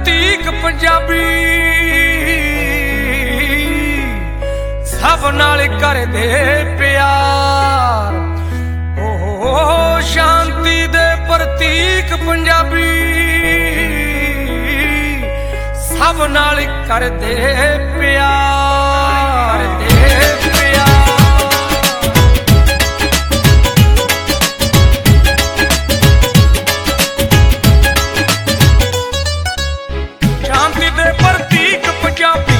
प्रतीक पंजाबी सब नाल करदे प्यार। ओ शांति दे प्रतीक पंजाबी सब नाल करदे प्यार, करदे प्यार। शांति दे प्रतीक पंजाबी,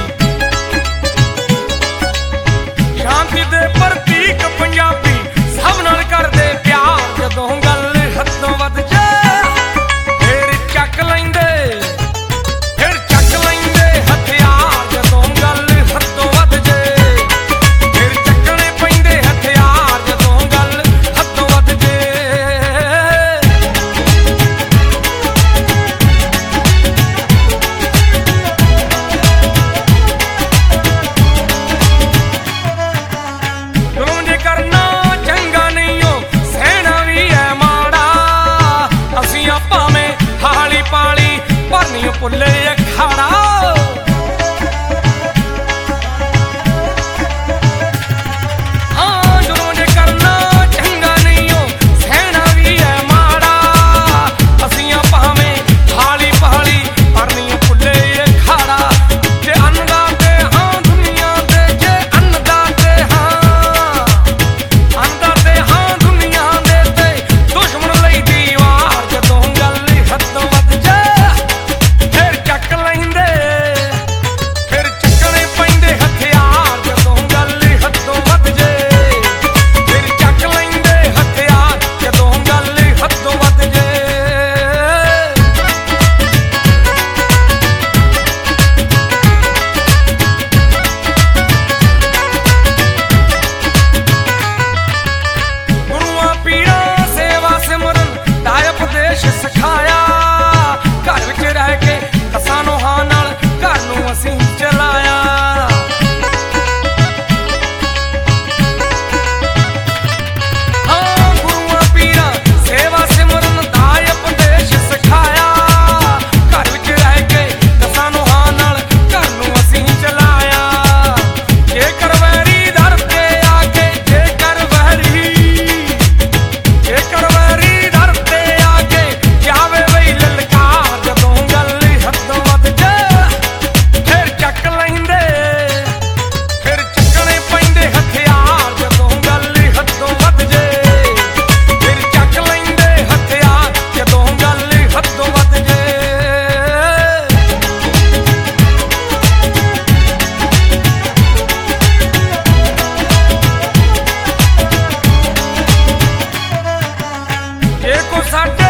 शांति दे प्रतीक पंजाबी सब नाल करदे प्यार। जदों गल हदों वध जाए फिर चक लैंदे, फिर चक लैंदे हथियार। जदों गल हदों वध जाए फिर चकने पैंदे हथियार। जदों गल हदों वध जाए पुल्ले अखाड़ा। हाँ जो जे करना चंगा नहीं हो सहना भी है माड़ा। असियां भावें हाली पहाड़ी परनी पुल्ले अखाड़ा। जे अन्नदाते हाँ दुनिया दे, जे अन्नदाते हाँ, अन्नदाते हाँ दुनिया दे ते दुश्मन लई दीवार। जदों गल हदों वध जाए फिर चक लैंदे, फिर चकने पैंदे हथियार। जदों गल हदों वध जाए फिर चक लैंदे हथियार। जदों गल हदों वध जाए गुरुआं पीरां सेवा सिमरन दा उपदेश सिखाया। घर विच रह के कसानो हां नाल घर नूं असीं चलाया। हाँ गुरुआं पीरां सेवा सिमरन दा उपदेश सिखाया। घर विच रह के कसानो हां नाल घर नूं असीं चलाया। जेकर वैरी दर ते आके, जेकर वैरी दर ते आके जावे वही ललकार। जदों गल हदों वध जाए फिर चक लैंदे, फिर चकने पैंदे हथियार। जदों गल हदों वध जाए फिर चक लैंदे हथियार। जदों गल हदों वध जाए जे को साडे